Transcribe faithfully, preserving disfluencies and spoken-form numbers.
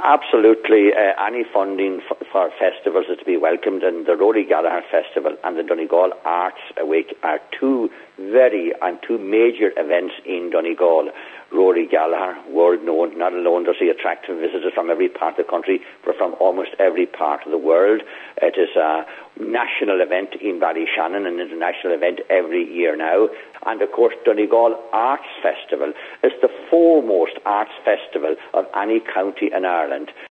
Absolutely. Uh, any funding f- for festivals is to be welcomed, and the Rory Gallagher Festival and the Donegal Arts Week are two very and two major events in Donegal. Rory Gallagher, world known, not alone does he attract visitors from every part of the country, but from almost every part of the world. It is a national event in Ballyshannon, an international event every year now. And of course, Donegal Arts Festival is the foremost arts festival of any county in Ireland.